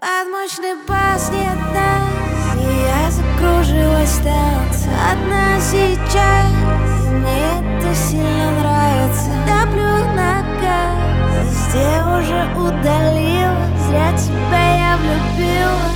Под мощный бас не отдаст, и я закружилась в танце. Одна сейчас, и мне это сильно нравится. Топлю на газ, везде уже удалила. Зря тебя я влюбила.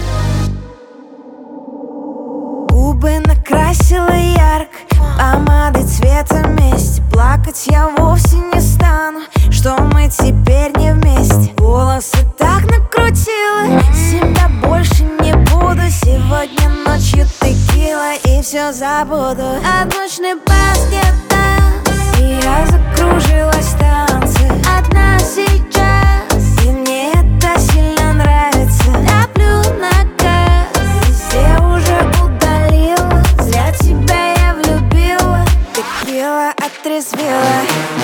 Губы накрасила ярко, помадой цвета вместе. Плакать я вовсе не стану, что мы теперь не вместе. Волосы так накрутила, себя больше не буду. Сегодня ночью текила и все забуду. Одночный бас не даст, и я закружилась в танце. Одна сейчас, и мне это сильно нравится. Топлю на газ, везде уже удалила. Зря тебя я влюбила, текила отрезвила.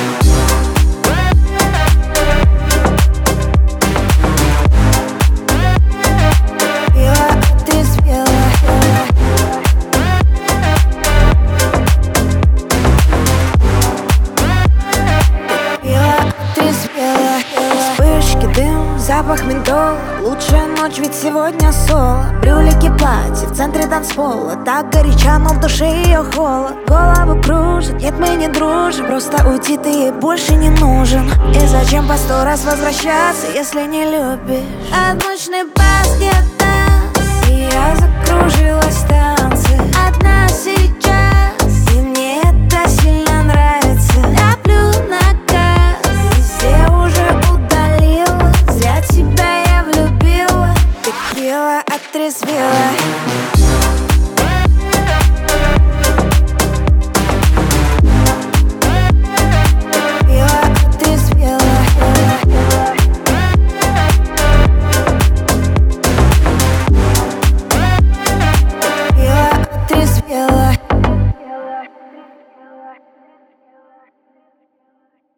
Вспышки, дым, запах ментола. Лучшая ночь, ведь сегодня соло. Брюлики, платье, в центре танцпола. Так горяча, но в душе ее холод. Голову кружит, нет, мы не дружим. Просто уйти ты ей больше не нужен. И зачем по 100 раз возвращаться, если не любишь? Одночный бас не даст, и я закружилась в танце. Одна сейчас, и мне это сильно нравится. Топлю на газ, везде уже удалила. Зря тебя я влюбила, текила отрезвила.